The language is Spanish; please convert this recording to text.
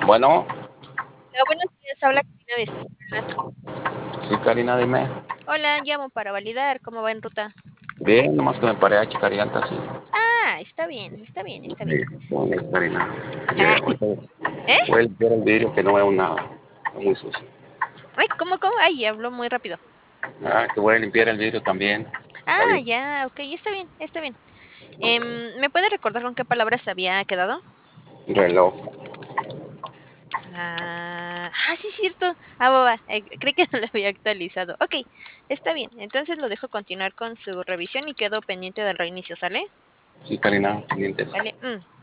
Bueno, Hola, buenos días, habla Karina de Escuelas. sí, Karina, dime. Hola, llamo para validar cómo va en ruta. Bien, nomás que me paré a checar llantas, sí. Ah, está bien, está bien, está bien. Sí, bueno, Karina. Ah, Ahorita ¿eh? voy a limpiar el vidrio que no veo nada. Está muy sucio. Ay, ¿cómo? Ay, habló muy rápido. Ah, que voy a limpiar el vidrio también. Está Ah, bien. ya, ok, está bien, está bien. ¿Me puede recordar con qué palabras había quedado? Reloj. Sí, cierto. Boba, creí que no lo había actualizado. Ok, está bien. Entonces lo dejo continuar con su revisión y quedo pendiente del reinicio, ¿sale? Sí, Karina, pendientes. Vale.